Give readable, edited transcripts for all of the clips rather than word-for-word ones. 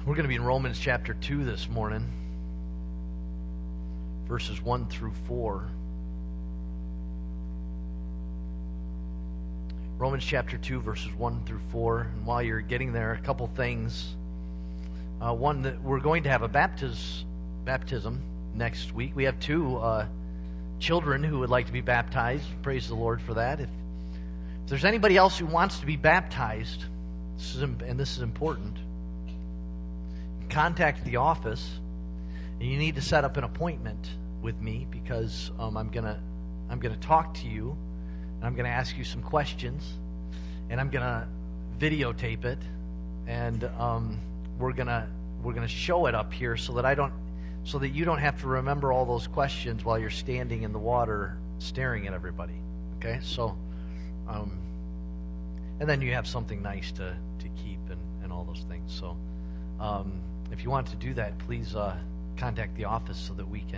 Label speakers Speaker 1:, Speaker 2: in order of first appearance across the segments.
Speaker 1: We're going to be in Romans chapter 2 this morning, verses 1 through 4. Romans chapter 2, verses 1 through 4. And while you're getting there, a couple things. One, that we're going to have a baptism next week. We have two children who would like to be baptized. Praise the Lord for that. If there's anybody else who wants to be baptized, this is important, contact the office, and you need to set up an appointment with me because I'm gonna talk to you, and I'm gonna ask you some questions, and I'm gonna videotape it, and we're gonna show it up here so that you don't have to remember all those questions while you're standing in the water staring at everybody. Okay, so and then you have something nice to keep and all those things. So if you want to do that, please contact the office so that we can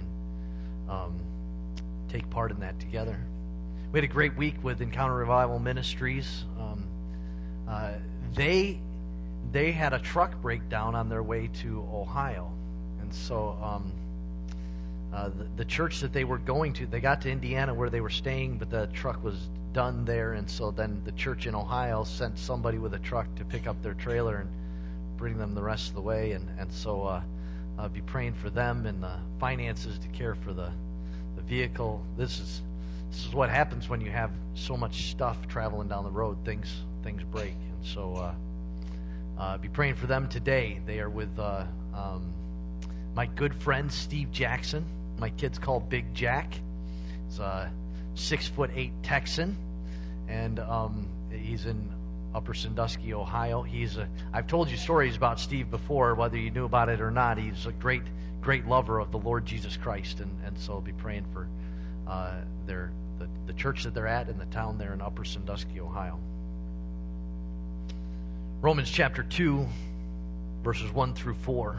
Speaker 1: take part in that together. We had a great week with Encounter Revival Ministries. They had a truck breakdown on their way to Ohio, and so the church that they were going to, they got to Indiana where they were staying, but the truck was done there, and so then the church in Ohio sent somebody with a truck to pick up their trailer and bring them the rest of the way, and so be praying for them and the finances to care for the vehicle. This is what happens when you have so much stuff traveling down the road. Things break, and so be praying for them today. They are with my good friend Steve Jackson. My kids call Big Jack. He's a 6'8" Texan, and he's in Upper Sandusky, Ohio. I've told you stories about Steve before, whether you knew about it or not. He's a great lover of the Lord Jesus Christ, and so I'll be praying for the church that they're at in the town there in Upper Sandusky, Ohio. Romans chapter 2, verses 1 through 4.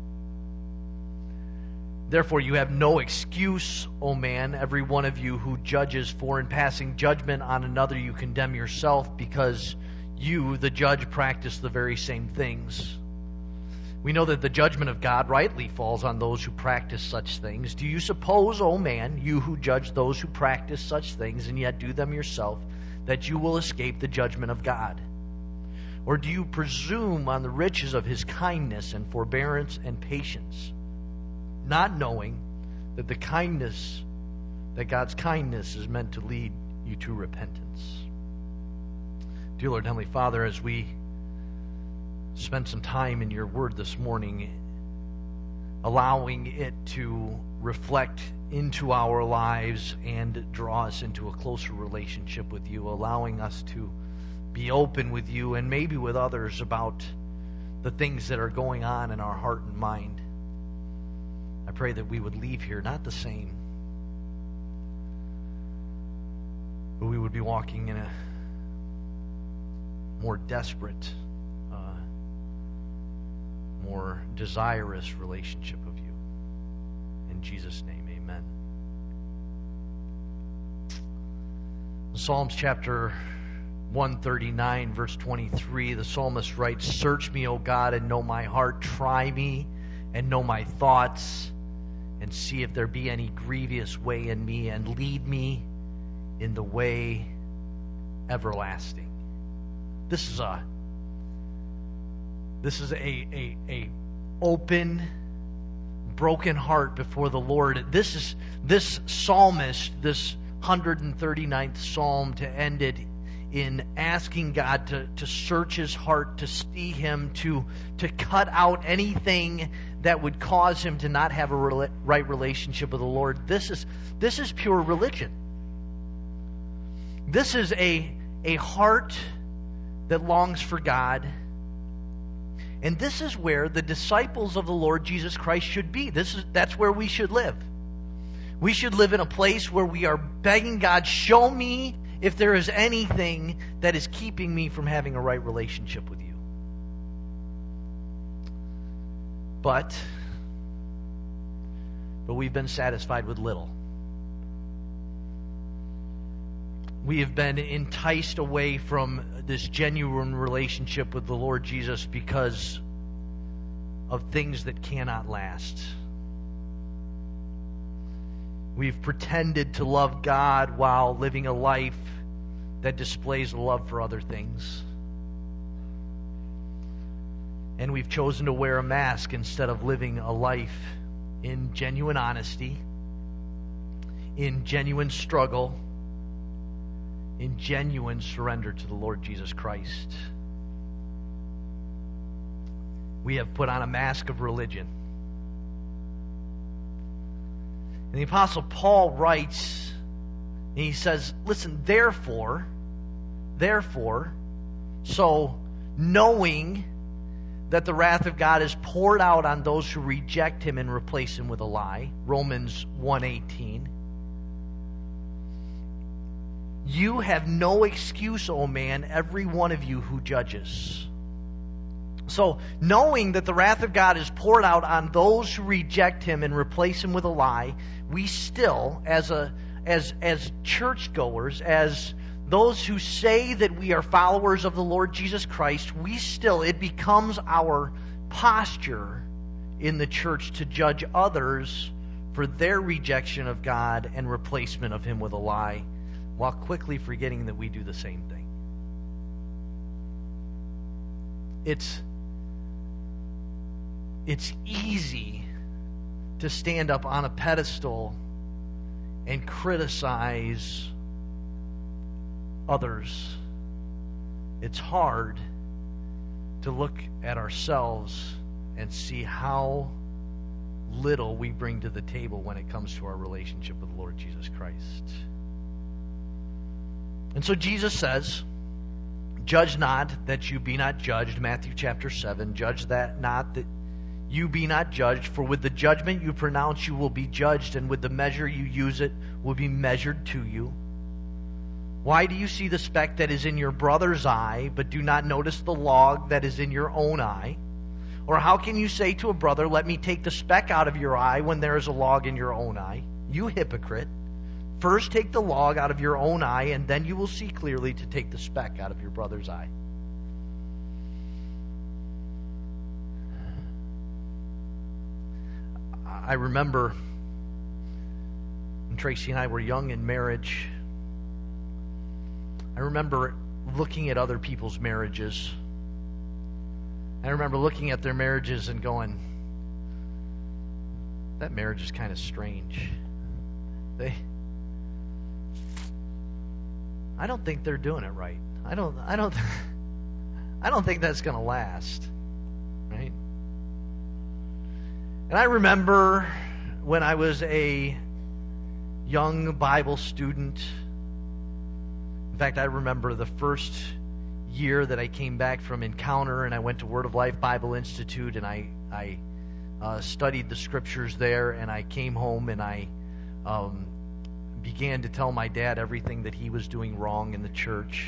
Speaker 1: Therefore you have no excuse, O man, every one of you who judges, for in passing judgment on another you condemn yourself, because you, the judge, practice the very same things. We know that the judgment of God rightly falls on those who practice such things. Do you suppose, O man, you who judge those who practice such things and yet do them yourself, that you will escape the judgment of God? Or do you presume on the riches of his kindness and forbearance and patience, not knowing that that God's kindness is meant to lead you to repentance? Dear Lord, Heavenly Father, as we spend some time in your word this morning, allowing it to reflect into our lives and draw us into a closer relationship with you, allowing us to be open with you and maybe with others about the things that are going on in our heart and mind. I pray that we would leave here not the same, but we would be walking in a more desperate, more desirous relationship of you. In Jesus' name, amen. Psalms chapter 139, verse 23, the psalmist writes, "Search me, O God, and know my heart. Try me and know my thoughts, and see if there be any grievous way in me, and lead me in the way everlasting." This is a open, broken heart before the Lord. This psalmist, this 139th psalm, to end it in asking God to search his heart, to see him, to cut out anything that would cause him to not have a right relationship with the Lord. This is pure religion. This is a heart that longs for God. And this is where the disciples of the Lord Jesus Christ should be. That's where we should live. We should live in a place where we are begging God, show me if there is anything that is keeping me from having a right relationship with you. But we've been satisfied with little. We have been enticed away from this genuine relationship with the Lord Jesus because of things that cannot last. We've pretended to love God while living a life that displays a love for other things. And we've chosen to wear a mask instead of living a life in genuine honesty, in genuine struggle, in genuine surrender to the Lord Jesus Christ. We have put on a mask of religion. And the Apostle Paul writes, and he says, listen, therefore, so knowing that the wrath of God is poured out on those who reject him and replace him with a lie, Romans 1:18, you have no excuse, O man, every one of you who judges. So, knowing that the wrath of God is poured out on those who reject him and replace him with a lie, we still, as churchgoers, as those who say that we are followers of the Lord Jesus Christ, it becomes our posture in the church to judge others for their rejection of God and replacement of him with a lie, while quickly forgetting that we do the same thing. It's easy to stand up on a pedestal and criticize others. It's hard to look at ourselves and see how little we bring to the table when it comes to our relationship with the Lord Jesus Christ. And so Jesus says, judge not that you be not judged, Matthew chapter 7. Judge that not that you be not judged, for with the judgment you pronounce you will be judged, and with the measure you use it will be measured to you. Why do you see the speck that is in your brother's eye, but do not notice the log that is in your own eye? Or how can you say to a brother, let me take the speck out of your eye, when there is a log in your own eye? You hypocrite! First take the log out of your own eye, and then you will see clearly to take the speck out of your brother's eye. I remember when Tracy and I were young in marriage, I remember looking at other people's marriages. I remember looking at their marriages and going, that marriage is kind of strange. I don't think they're doing it right. I don't think that's going to last. Right? And I remember when I was a young Bible student. In fact, I remember the first year that I came back from Encounter and I went to Word of Life Bible Institute, and I studied the scriptures there, and I came home and I began to tell my dad everything that he was doing wrong in the church.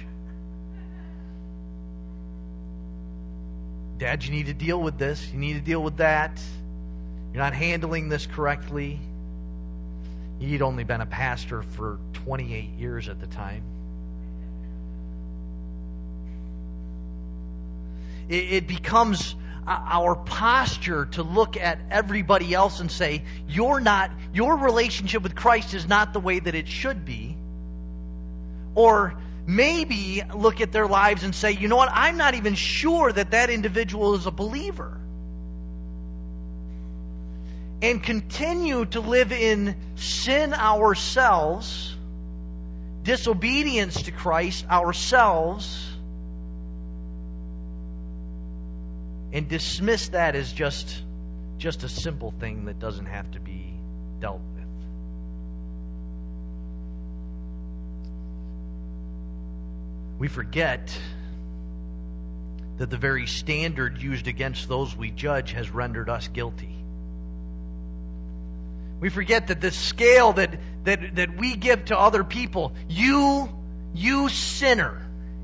Speaker 1: Dad, you need to deal with this. You need to deal with that. You're not handling this correctly. He'd only been a pastor for 28 years at the time. It becomes our posture to look at everybody else and say, your relationship with Christ is not the way that it should be. Or maybe look at their lives and say, you know what, I'm not even sure that individual is a believer. And continue to live in sin ourselves, disobedience to Christ ourselves, and dismiss that as just a simple thing that doesn't have to be dealt with. We forget that the very standard used against those we judge has rendered us guilty. We forget that the scale that we give to other people, you sinner,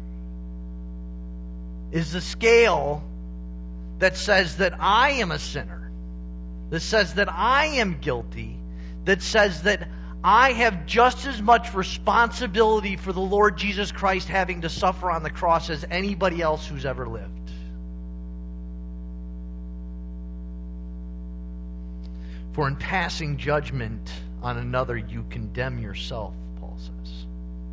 Speaker 1: is the scale that says that I am a sinner, that says that I am guilty, that says that I have just as much responsibility for the Lord Jesus Christ having to suffer on the cross as anybody else who's ever lived. For in passing judgment on another, you condemn yourself, Paul says.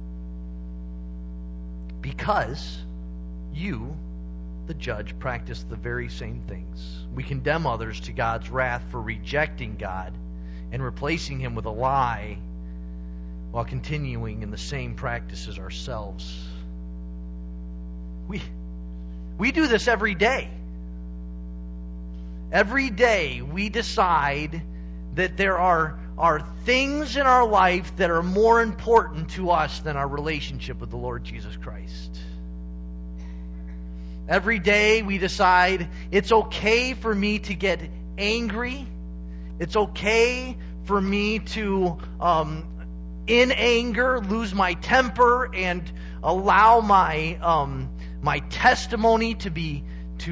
Speaker 1: Because you, the judge, practice the very same things. We condemn others to God's wrath for rejecting God and replacing Him with a lie while continuing in the same practices ourselves. We do this every day. Every day we decide that there are things in our life that are more important to us than our relationship with the Lord Jesus Christ. Every day we decide it's okay for me to get angry. It's okay for me to, in anger, lose my temper and allow my testimony to be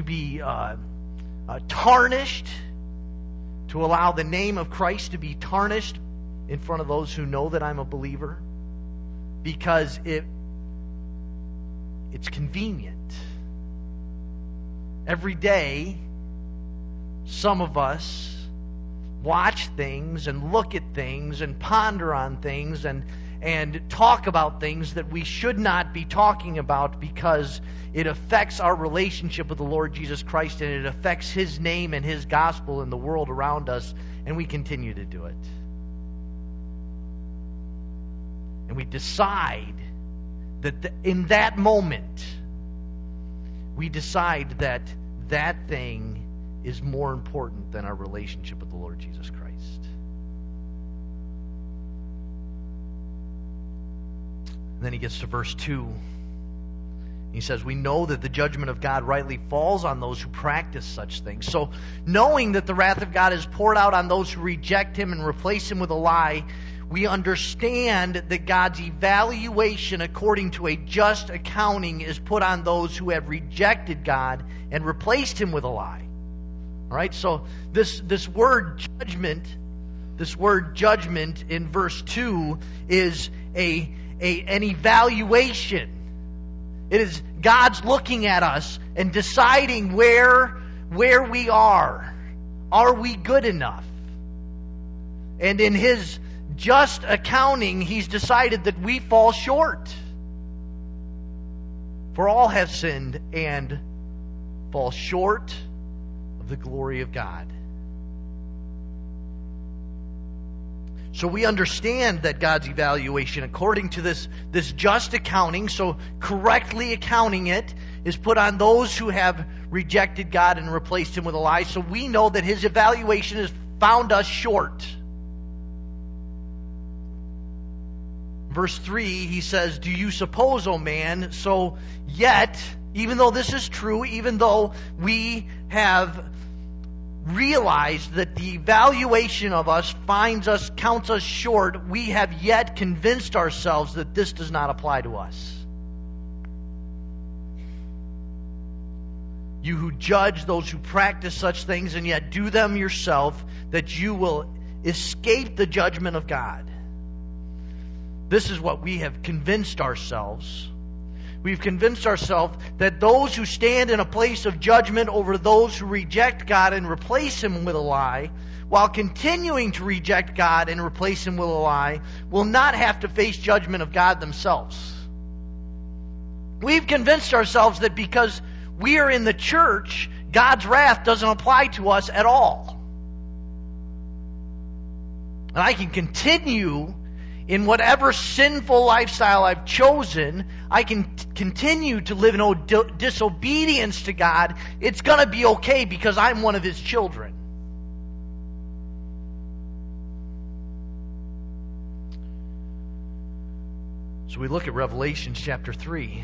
Speaker 1: tarnished, to allow the name of Christ to be tarnished in front of those who know that I'm a believer, because it's convenient. Every day, some of us watch things and look at things and ponder on things and talk about things that we should not be talking about, because it affects our relationship with the Lord Jesus Christ, and it affects His name and His gospel in the world around us, and we continue to do it. And we decide that in that moment, we decide that that thing is more important than our relationship with the Lord Jesus Christ. And then he gets to verse 2. He says, we know that the judgment of God rightly falls on those who practice such things. So, knowing that the wrath of God is poured out on those who reject Him and replace Him with a lie, we understand that God's evaluation according to a just accounting is put on those who have rejected God and replaced Him with a lie. All right, so this word judgment in verse 2 is an evaluation. It is God's looking at us and deciding where we are. Are we good enough? And in His just accounting, He's decided that we fall short. For all have sinned and fall short of the glory of God. So we understand that God's evaluation, according to this just accounting, so correctly accounting it, is put on those who have rejected God and replaced Him with a lie. So we know that His evaluation has found us short. Verse 3, he says, do you suppose, O man, so yet, even though this is true, even though we have realized that the evaluation of us counts us short, we have yet convinced ourselves that this does not apply to us. You who judge those who practice such things and yet do them yourself, that you will escape the judgment of God. This is what we have convinced ourselves. We've convinced ourselves that those who stand in a place of judgment over those who reject God and replace Him with a lie, while continuing to reject God and replace Him with a lie, will not have to face judgment of God themselves. We've convinced ourselves that because we are in the church, God's wrath doesn't apply to us at all. And I can continue in whatever sinful lifestyle I've chosen. I can continue to live in disobedience to God. It's going to be okay because I'm one of His children. So we look at Revelation chapter 3.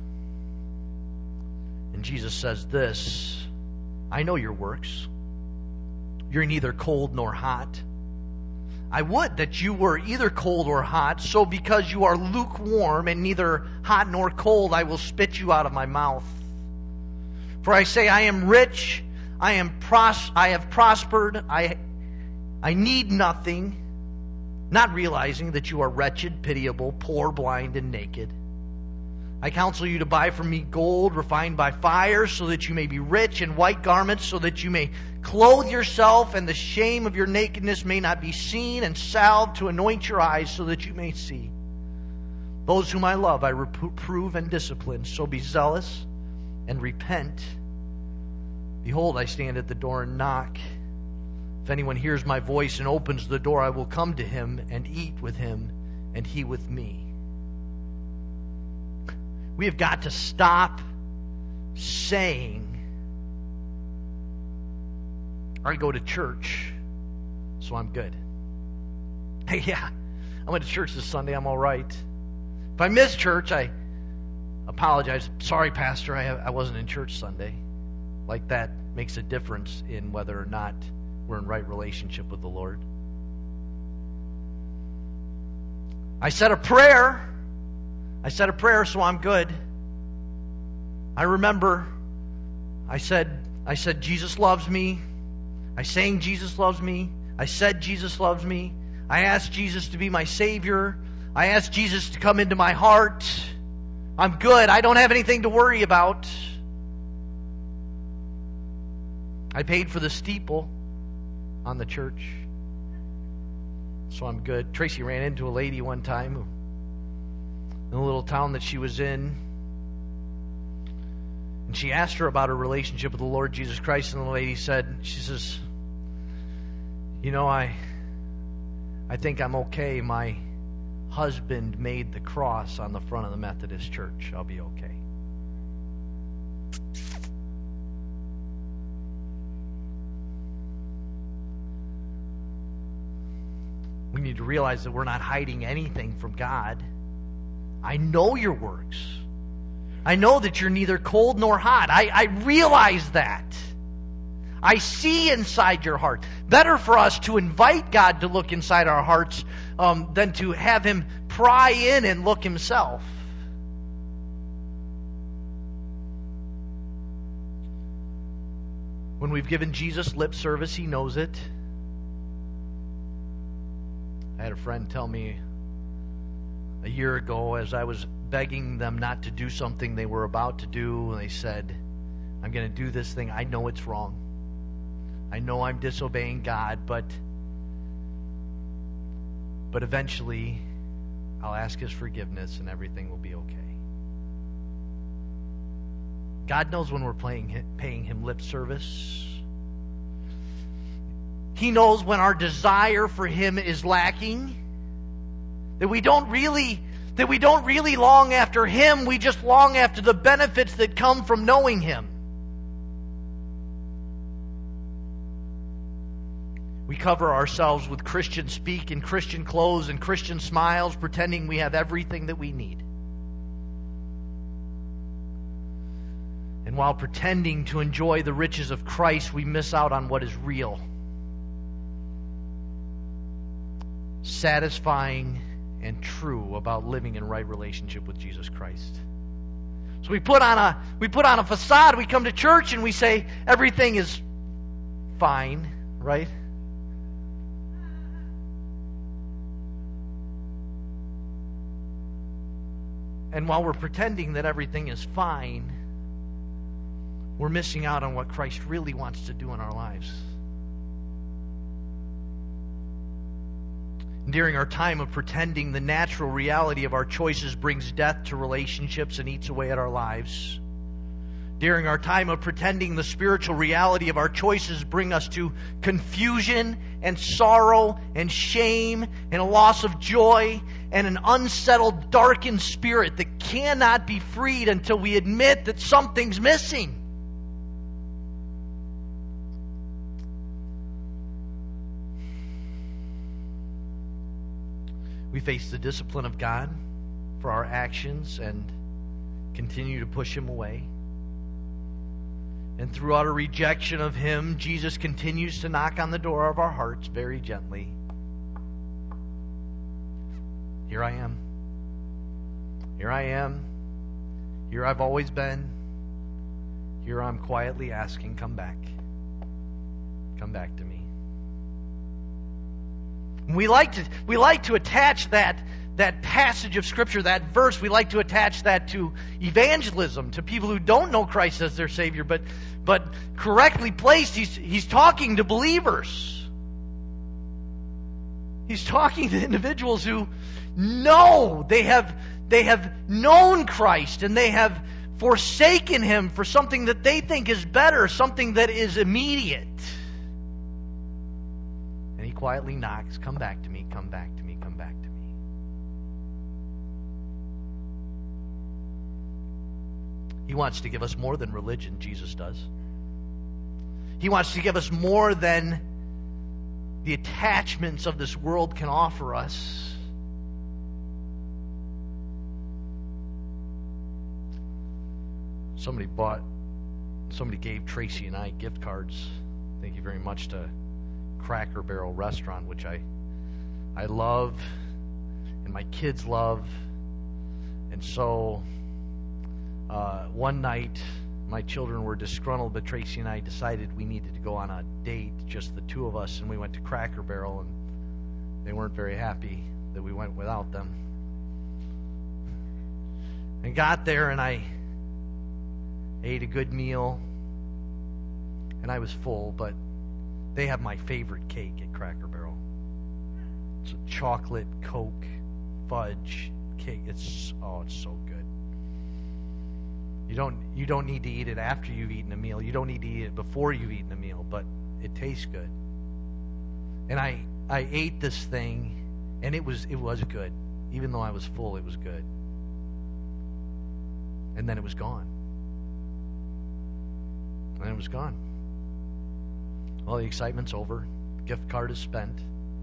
Speaker 1: And Jesus says this, I know your works. You're neither cold nor hot. I would that you were either cold or hot, so because you are lukewarm and neither hot nor cold, I will spit you out of my mouth. For I say, I am rich, I have prospered, I need nothing, not realizing that you are wretched, pitiable, poor, blind, and naked. I counsel you to buy from me gold refined by fire, so that you may be rich, and white garments, so that you may clothe yourself, and the shame of your nakedness may not be seen, and salve to anoint your eyes, so that you may see. Those whom I love I reprove and discipline, so be zealous and repent. Behold, I stand at the door and knock. If anyone hears my voice and opens the door, I will come to him and eat with him, and he with me. We have got to stop saying, I go to church, so I'm good. Hey, yeah, I went to church this Sunday, I'm all right. If I miss church, I apologize. Sorry, Pastor, I wasn't in church Sunday. Like that makes a difference in whether or not we're in right relationship with the Lord. I said a prayer, so I'm good. I remember I said Jesus loves me. I sang Jesus loves me. I said Jesus loves me. I asked Jesus to be my Savior. I asked Jesus to come into my heart. I'm good. I don't have anything to worry about. I paid for the steeple on the church, so I'm good. Tracy ran into a lady one time in a little town that she was in, and she asked her about her relationship with the Lord Jesus Christ, and the lady she says, I think I'm okay. My husband made the cross on the front of the Methodist church. I'll be okay. We need to realize that we're not hiding anything from God. I know your works. I know that you're neither cold nor hot. I realize that. I see inside your heart. Better for us to invite God to look inside our hearts than to have Him pry in and look Himself. When we've given Jesus lip service, He knows it. I had a friend tell me a year ago, as I was begging them not to do something they were about to do, and they said, I'm going to do this thing. I know it's wrong. I know I'm disobeying God, but eventually I'll ask His forgiveness and everything will be okay. God knows when we're paying Him lip service. He knows when our desire for Him is lacking, that we don't really long after Him, we just long after the benefits that come from knowing Him. We cover ourselves with Christian speak and Christian clothes and Christian smiles, pretending we have everything that we need. And while pretending to enjoy the riches of Christ, we miss out on what is real. Satisfying and true about living in right relationship with Jesus Christ. So we put on a facade, we come to church and we say everything is fine, right? And while we're pretending that everything is fine, we're missing out on what Christ really wants to do in our lives. During our time of pretending, the natural reality of our choices brings death to relationships and eats away at our lives. During our time of pretending, the spiritual reality of our choices bring us to confusion and sorrow and shame and a loss of joy and an unsettled, darkened spirit that cannot be freed until we admit that something's missing. We face the discipline of God for our actions and continue to push Him away. And throughout a rejection of Him, Jesus continues to knock on the door of our hearts very gently. Here I am. Here I am. Here I've always been. Here I'm quietly asking, come back. Come back to me. We like to attach that that passage of Scripture, that verse, we like to attach that to evangelism, to people who don't know Christ as their Savior, but correctly placed, he's talking to believers. He's talking to individuals who know they have known Christ and they have forsaken Him for something that they think is better, something that is immediate. And He quietly knocks, "Come back to me, come back to me, come back to me." He wants to give us more than religion, Jesus does. He wants to give us more than the attachments of this world can offer us. Somebody gave Tracy and I gift cards. Thank you very much to Cracker Barrel Restaurant, which I love and my kids love. And so one night my children were disgruntled, but Tracy and I decided we needed to go on a date, just the two of us, and we went to Cracker Barrel, and they weren't very happy that we went without them. And got there, and I ate a good meal, and I was full, but they have my favorite cake at Cracker Barrel. It's a chocolate Coke fudge cake. It's so good. You don't need to eat it after you've eaten a meal. You don't need to eat it before you've eaten a meal, but it tastes good. And I ate this thing, and it was good. Even though I was full, it was good. And then it was gone. And it was gone. Well, the excitement's over. The gift card is spent.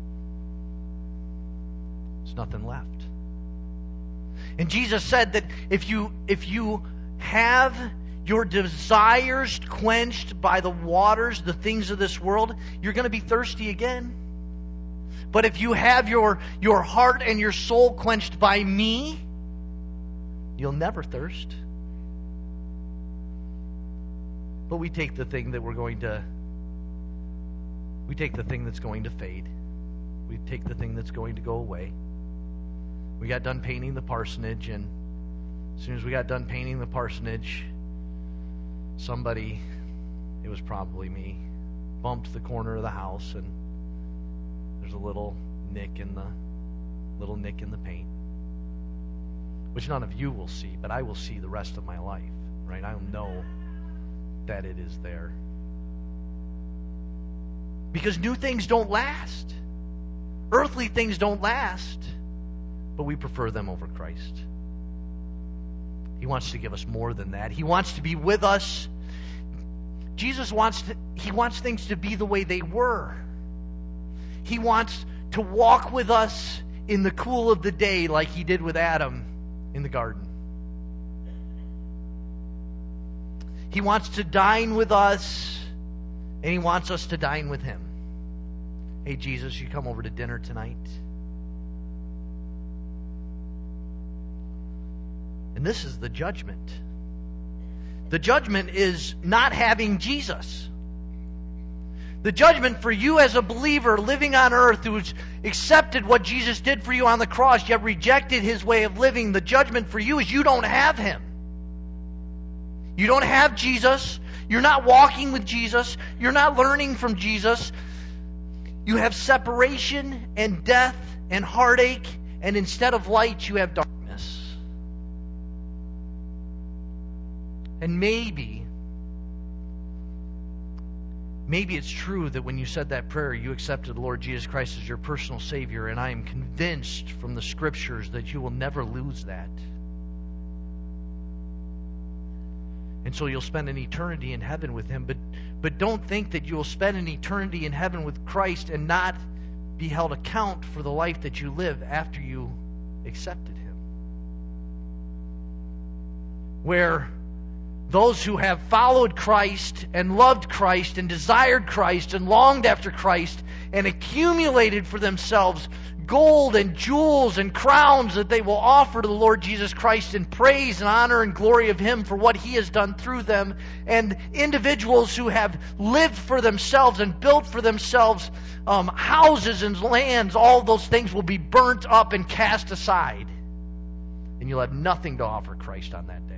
Speaker 1: There's nothing left. And Jesus said that if you have your desires quenched by the waters, the things of this world, you're going to be thirsty again. But if you have your heart and your soul quenched by me, you'll never thirst. But we take the thing that's going to fade. We take the thing that's going to go away. We got done painting the parsonage, and as soon as we got done painting the parsonage, somebody, it was probably me, bumped the corner of the house, and there's a little nick in the paint, which none of you will see, but I will see the rest of my life, right? I'll know that it is there. Because new things don't last. Earthly things don't last, but we prefer them over Christ. He wants to give us more than that. He wants to be with us. Jesus wants things to be the way they were. He wants to walk with us in the cool of the day like He did with Adam in the garden. He wants to dine with us, and He wants us to dine with Him. Hey, Jesus, you come over to dinner tonight? And this is the judgment. The judgment is not having Jesus. The judgment for you as a believer living on earth who's accepted what Jesus did for you on the cross, yet rejected His way of living, the judgment for you is you don't have Him. You don't have Jesus. You're not walking with Jesus. You're not learning from Jesus. You have separation and death and heartache, and instead of light, you have darkness. And maybe it's true that when you said that prayer, you accepted the Lord Jesus Christ as your personal Savior, and I am convinced from the Scriptures that you will never lose that. And so you'll spend an eternity in heaven with Him, but don't think that you'll spend an eternity in heaven with Christ and not be held account for the life that you live after you accepted Him. Where those who have followed Christ and loved Christ and desired Christ and longed after Christ and accumulated for themselves gold and jewels and crowns that they will offer to the Lord Jesus Christ in praise and honor and glory of Him for what He has done through them. And individuals who have lived for themselves and built for themselves houses and lands, all those things will be burnt up and cast aside. And you'll have nothing to offer Christ on that day.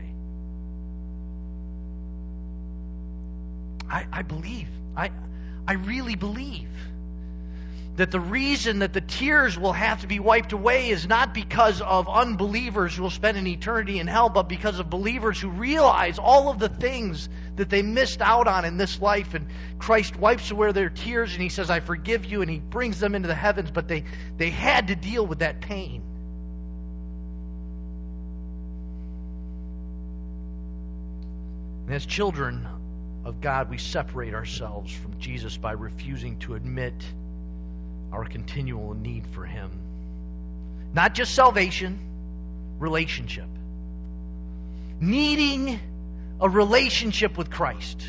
Speaker 1: I believe, I really believe that the reason that the tears will have to be wiped away is not because of unbelievers who will spend an eternity in hell, but because of believers who realize all of the things that they missed out on in this life, and Christ wipes away their tears and He says, I forgive you, and He brings them into the heavens, but they had to deal with that pain. And as children of God, we separate ourselves from Jesus by refusing to admit our continual need for Him. Not just salvation, relationship. Needing a relationship with Christ.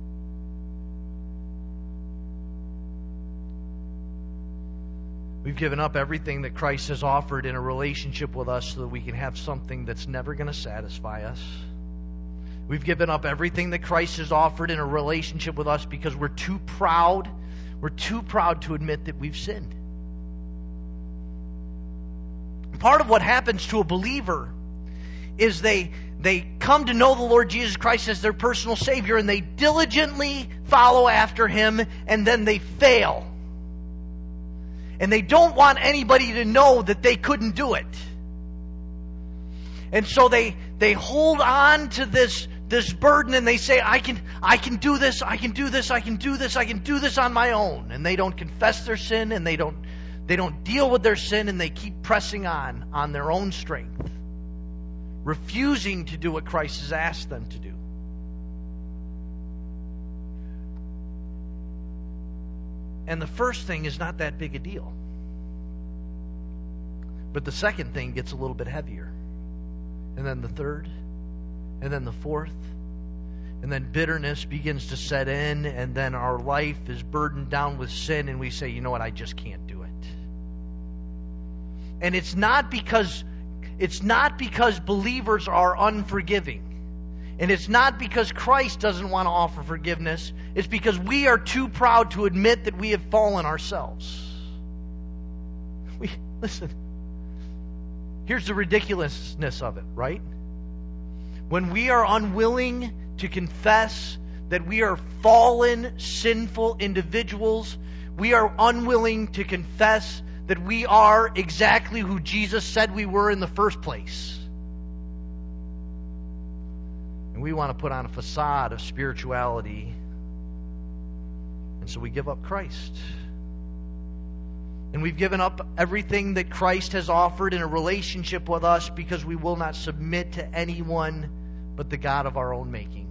Speaker 1: We've given up everything that Christ has offered in a relationship with us so that we can have something that's never going to satisfy us. We've given up everything that Christ has offered in a relationship with us because we're too proud. We're too proud to admit that we've sinned. Part of what happens to a believer is they come to know the Lord Jesus Christ as their personal Savior, and they diligently follow after Him, and then they fail. And they don't want anybody to know that they couldn't do it. And so they hold on to this burden, and they say, I can do this, I can do this, I can do this, I can do this on my own. And they don't confess their sin, and they don't deal with their sin, and they keep pressing on their own strength, refusing to do what Christ has asked them to do. And the first thing is not that big a deal. But the second thing gets a little bit heavier. And then the third, and then the fourth, and then bitterness begins to set in, and then our life is burdened down with sin, and we say, you know what, I just can't do it. And it's not because believers are unforgiving. And it's not because Christ doesn't want to offer forgiveness. It's because we are too proud to admit that we have fallen ourselves. Listen. Here's the ridiculousness of it, right? When we are unwilling to confess that we are fallen, sinful individuals, we are unwilling to confess that we are exactly who Jesus said we were in the first place. And we want to put on a facade of spirituality, and so we give up Christ. And we've given up everything that Christ has offered in a relationship with us because we will not submit to anyone but the God of our own making.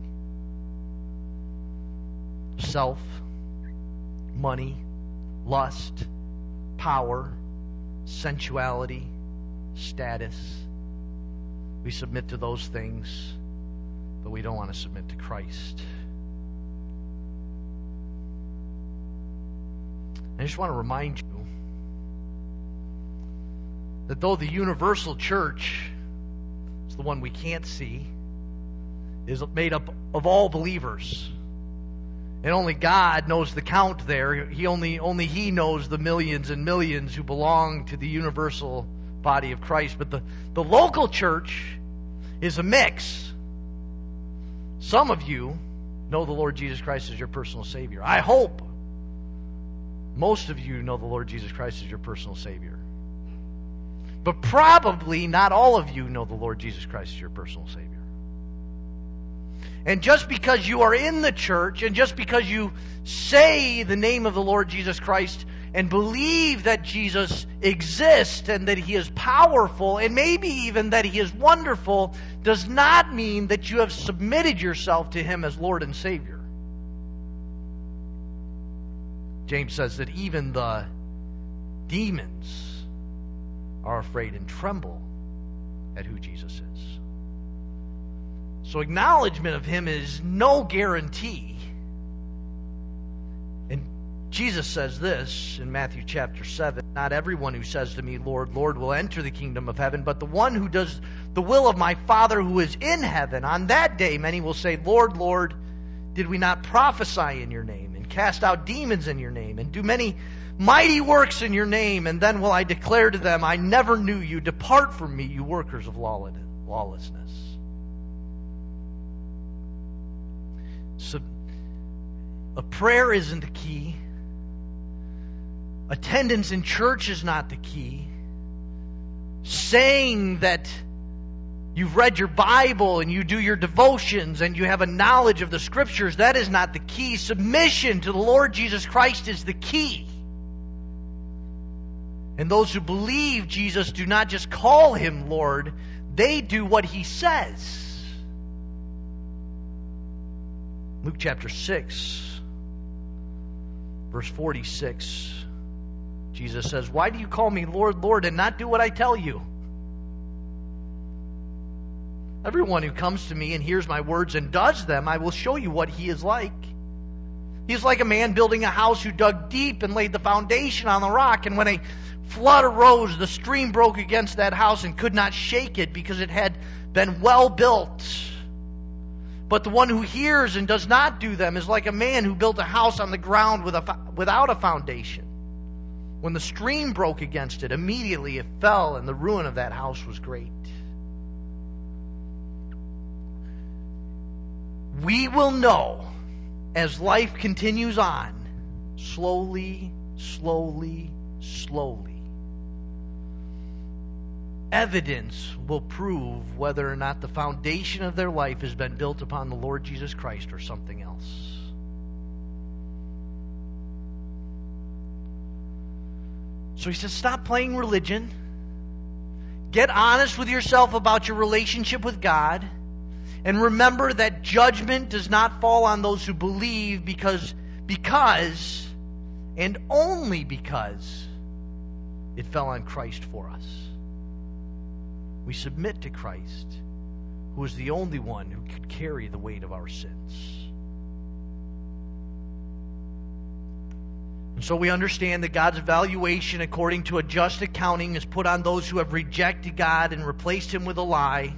Speaker 1: Self, money, lust, power, sensuality, status. We submit to those things, but we don't want to submit to Christ. I just want to remind you that though the universal church is the one we can't see, is made up of all believers, and only God knows the count there. Only He knows the millions and millions who belong to the universal body of Christ. But the local church is a mix. Some of you know the Lord Jesus Christ as your personal Savior. I hope most of you know the Lord Jesus Christ as your personal Savior. But probably not all of you know the Lord Jesus Christ as your personal Savior. And just because you are in the church, and just because you say the name of the Lord Jesus Christ and believe that Jesus exists and that He is powerful and maybe even that He is wonderful, does not mean that you have submitted yourself to Him as Lord and Savior. James says that even the demons are afraid and tremble at who Jesus is. So acknowledgement of Him is no guarantee. And Jesus says this in Matthew chapter 7, "Not everyone who says to me, 'Lord, Lord,' will enter the kingdom of heaven, but the one who does the will of my Father who is in heaven. On that day many will say, 'Lord, Lord, did we not prophesy in your name, and cast out demons in your name, and do many mighty works in your name?' And then will I declare to them, 'I never knew you. Depart from me, you workers of lawlessness.'" So, a prayer isn't the key. Attendance in church is not the key. Saying that you've read your Bible and you do your devotions and you have a knowledge of the Scriptures, that is not the key. Submission to the Lord Jesus Christ is the key. And those who believe Jesus do not just call Him Lord, they do what He says. Luke chapter 6, verse 46. Jesus says, "Why do you call me Lord, Lord, and not do what I tell you? Everyone who comes to me and hears my words and does them, I will show you what he is like. He is like a man building a house who dug deep and laid the foundation on the rock. And when a flood arose, the stream broke against that house and could not shake it because it had been well built. But the one who hears and does not do them is like a man who built a house on the ground without a foundation. When the stream broke against it, immediately it fell, and the ruin of that house was great." We will know as life continues on, slowly, slowly, slowly. Evidence will prove whether or not the foundation of their life has been built upon the Lord Jesus Christ or something else. So he says, stop playing religion. Get honest with yourself about your relationship with God. And remember that judgment does not fall on those who believe because and only because it fell on Christ for us. We submit to Christ, who is the only one who could carry the weight of our sins. And so we understand that God's evaluation according to a just accounting is put on those who have rejected God and replaced Him with a lie.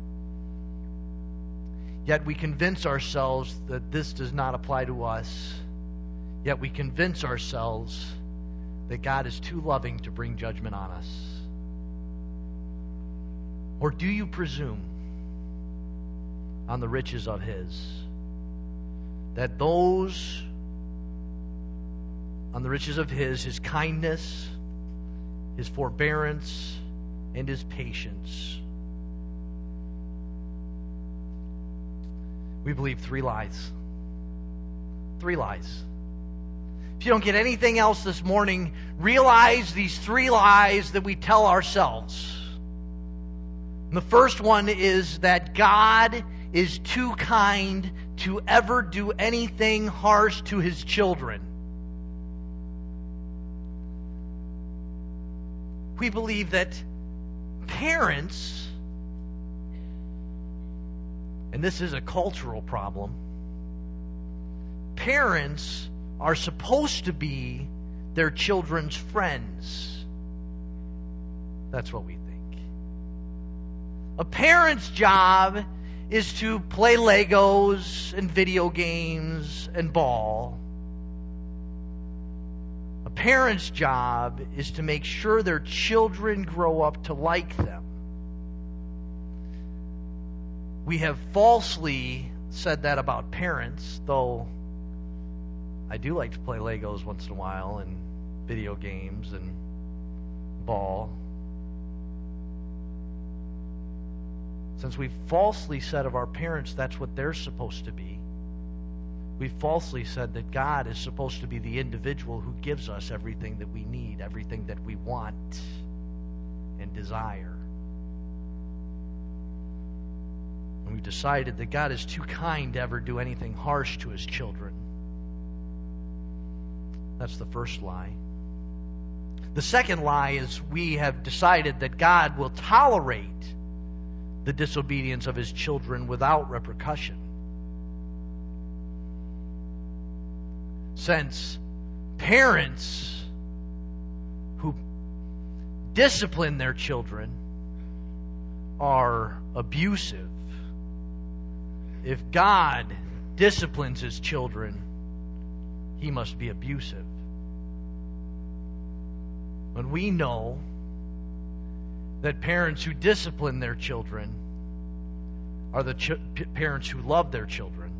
Speaker 1: Yet we convince ourselves that this does not apply to us. Yet we convince ourselves that God is too loving to bring judgment on us. Or do you presume on the riches of His? That those on the riches of His kindness, His forbearance, and His patience. We believe 3 lies. 3 lies. If you don't get anything else this morning, realize these 3 lies that we tell ourselves. And the first one is that God is too kind to ever do anything harsh to His children. We believe that parents, and this is a cultural problem, parents are supposed to be their children's friends. That's what we think. A parent's job is to play Legos and video games and ball. A parent's job is to make sure their children grow up to like them. We have falsely said that about parents, though I do like to play Legos once in a while and video games and ball. Since we've falsely said of our parents that's what they're supposed to be, we've falsely said that God is supposed to be the individual who gives us everything that we need, everything that we want and desire. And we've decided that God is too kind to ever do anything harsh to His children. That's the first lie. The second lie is we have decided that God will tolerate the disobedience of His children without repercussion. Since parents who discipline their children are abusive, if God disciplines His children, He must be abusive. When we know that parents who discipline their children are the parents who love their children,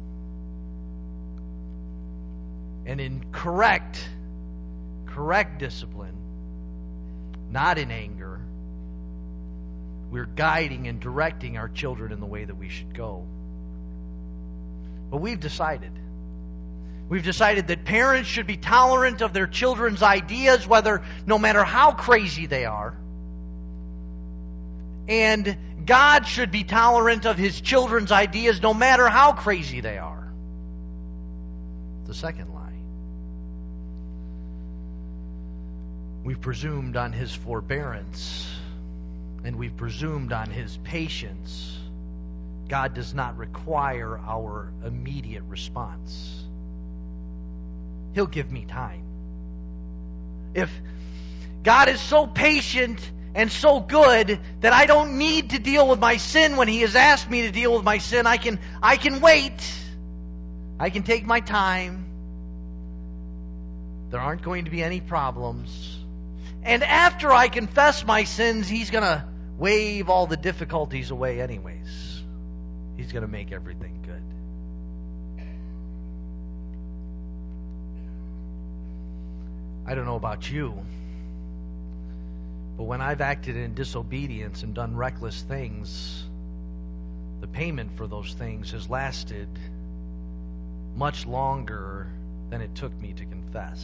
Speaker 1: and in correct discipline, not in anger, we're guiding and directing our children in the way that we should go. But we've decided that parents should be tolerant of their children's ideas, no matter how crazy they are. And God should be tolerant of His children's ideas, no matter how crazy they are. The second lie. We've presumed on His forbearance, and we've presumed on His patience. God does not require our immediate response. He'll give me time. If God is so patient and so good that I don't need to deal with my sin when He has asked me to deal with my sin, I can wait. I can take my time. There aren't going to be any problems. And after I confess my sins, He's going to wave all the difficulties away anyways. He's going to make everything good. I don't know about you, but when I've acted in disobedience and done reckless things, the payment for those things has lasted much longer than it took me to confess.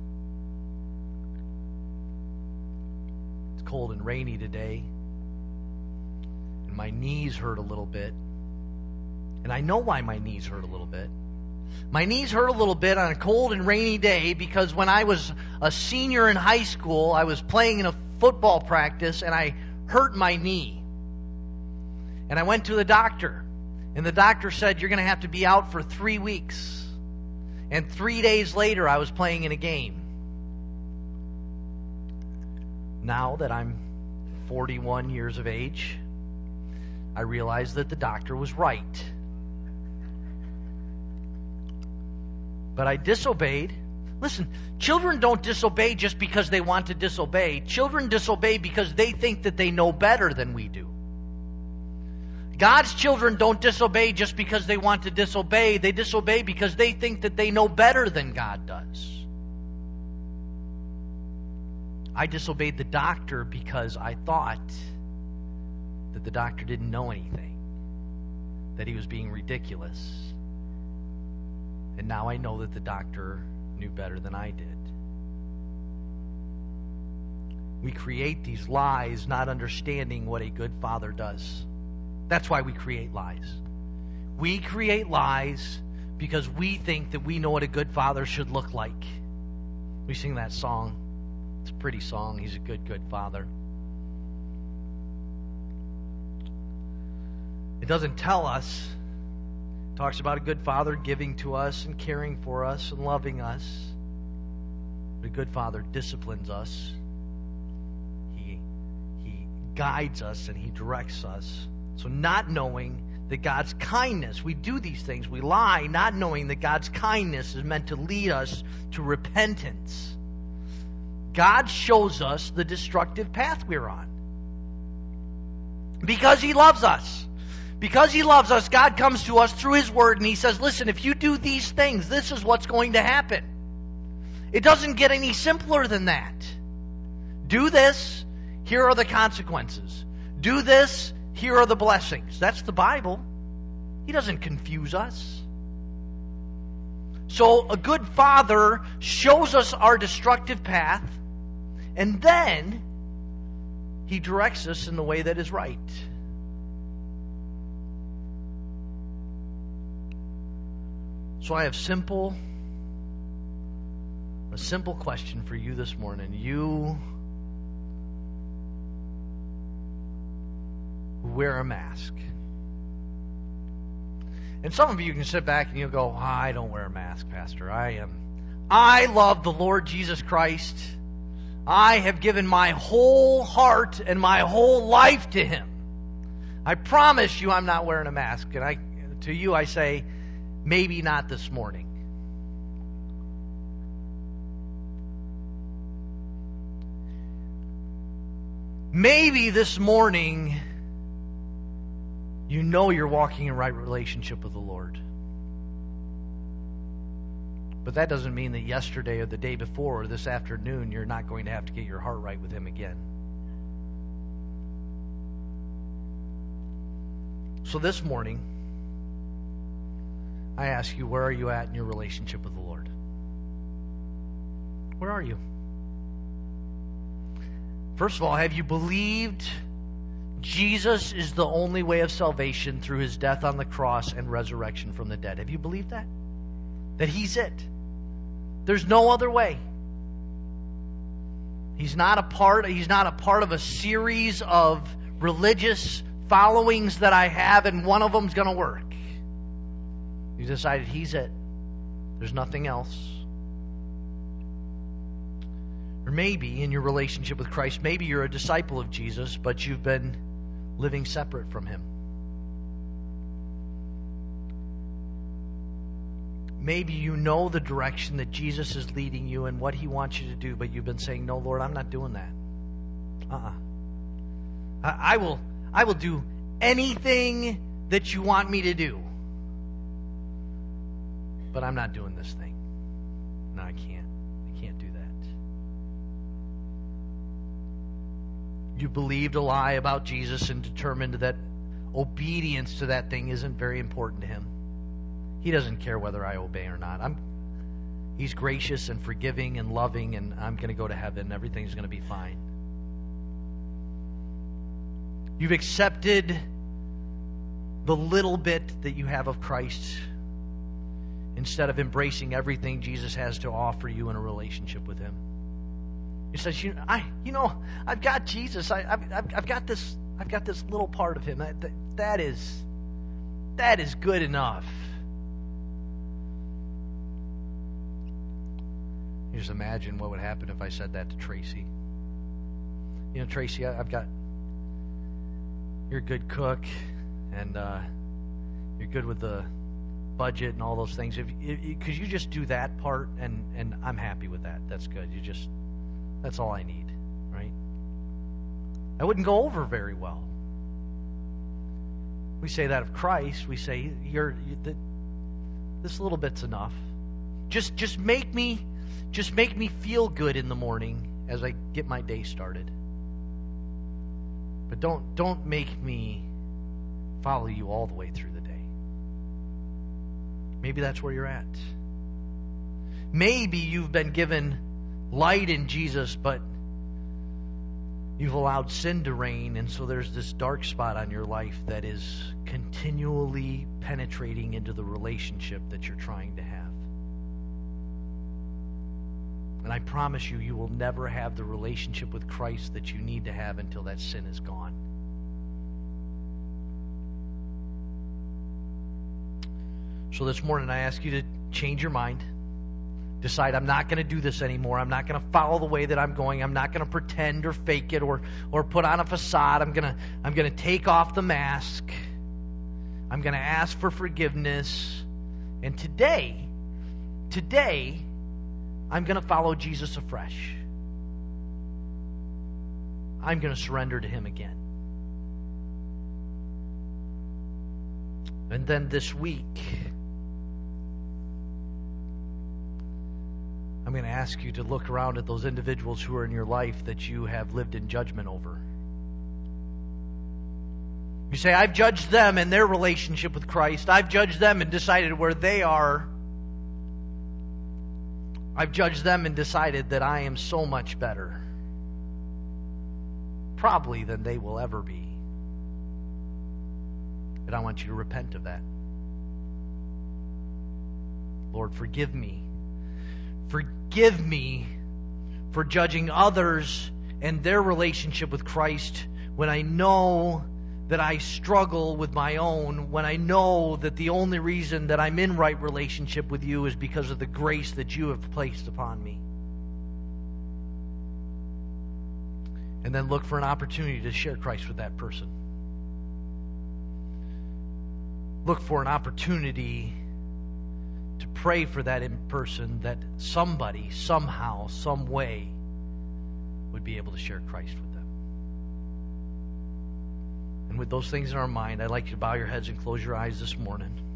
Speaker 1: It's cold and rainy today, and my knees hurt a little bit. And I know why my knees hurt a little bit. My knees hurt a little bit on a cold and rainy day because when I was a senior in high school, I was playing in a football practice and I hurt my knee. And I went to the doctor, and the doctor said, "You're going to have to be out for 3 weeks." And 3 days later, I was playing in a game. Now that I'm 41 years of age, I realize that the doctor was right. But I disobeyed. Listen, children don't disobey just because they want to disobey. Children disobey because they think that they know better than we do. God's children don't disobey just because they want to disobey. They disobey because they think that they know better than God does. I disobeyed the doctor because I thought that the doctor didn't know anything, that he was being ridiculous. And now I know that the doctor knew better than I did. We create these lies not understanding what a good father does. That's why we create lies. We create lies because we think that we know what a good father should look like. We sing that song. It's a pretty song. He's a good, good father. It doesn't tell us. It talks about a good father giving to us and caring for us and loving us. But a good father disciplines us. He guides us and he directs us. So not knowing that God's kindness, we do these things, we lie, not knowing that God's kindness is meant to lead us to repentance. God shows us the destructive path we're on. Because He loves us. Because He loves us, God comes to us through His Word and He says, listen, if you do these things, this is what's going to happen. It doesn't get any simpler than that. Do this, here are the consequences. Do this, here are the blessings. That's the Bible. He doesn't confuse us. So a good father shows us our destructive path, and then He directs us in the way that is right. So I have a simple question for you this morning. You who wear a mask. And some of you can sit back and you'll go, I don't wear a mask, Pastor. I love the Lord Jesus Christ. I have given my whole heart and my whole life to Him. I promise you I'm not wearing a mask. And to you I say, maybe not this morning. Maybe this morning you know you're walking in right relationship with the Lord. But that doesn't mean that yesterday or the day before or this afternoon you're not going to have to get your heart right with Him again. So this morning, I ask you, where are you at in your relationship with the Lord? Where are you? First of all, have you believed Jesus is the only way of salvation through His death on the cross and resurrection from the dead? Have you believed that? That He's it. There's no other way. He's not a part of a series of religious followings that I have, and one of them's going to work. You decided He's it. There's nothing else. Or maybe in your relationship with Christ, maybe you're a disciple of Jesus, but you've been living separate from Him. Maybe you know the direction that Jesus is leading you and what He wants you to do, but you've been saying, no, Lord, I'm not doing that. I will do anything that you want me to do, but I'm not doing this thing. No, I can't. I can't do that. You believed a lie about Jesus and determined that obedience to that thing isn't very important to Him. He doesn't care whether I obey or not. He's gracious and forgiving and loving, and I'm going to go to heaven. Everything's going to be fine. You've accepted the little bit that you have of Christ instead of embracing everything Jesus has to offer you in a relationship with Him. He says, I've got Jesus. I've got this little part of Him. That is good enough. You just imagine what would happen if I said that to Tracy. Tracy, you're a good cook, and you're good with the budget and all those things. Could you just do that part, and I'm happy with that. That's good. That's all I need, right? That wouldn't go over very well. We say that of Christ. We say, this little bit's enough. Just make me feel good in the morning as I get my day started. But don't make me follow you all the way through the day. Maybe that's where you're at. Maybe you've been given light in Jesus, but you've allowed sin to reign, and so there's this dark spot on your life that is continually penetrating into the relationship that you're trying to have. And I promise you will never have the relationship with Christ that you need to have until that sin is gone. So this morning I ask you to change your mind. Decide, I'm not going to do this anymore. I'm not going to follow the way that I'm going. I'm not going to pretend or fake it or put on a facade. I'm going to take off the mask. I'm going to ask for forgiveness. And today, I'm going to follow Jesus afresh. I'm going to surrender to Him again. And then this week, I'm going to ask you to look around at those individuals who are in your life that you have lived in judgment over. You say, I've judged them and their relationship with Christ. I've judged them and decided where they are. I've judged them and decided that I am so much better, probably, than they will ever be. And I want you to repent of that. Lord, forgive me. Forgive me for judging others and their relationship with Christ when I know that I struggle with my own when I know that the only reason that I'm in right relationship with you is because of the grace that you have placed upon me. And then look for an opportunity to share Christ with that person. Look for an opportunity to pray for that in person, that somebody, somehow, some way would be able to share Christ with them. And with those things in our mind, I'd like you to bow your heads and close your eyes this morning.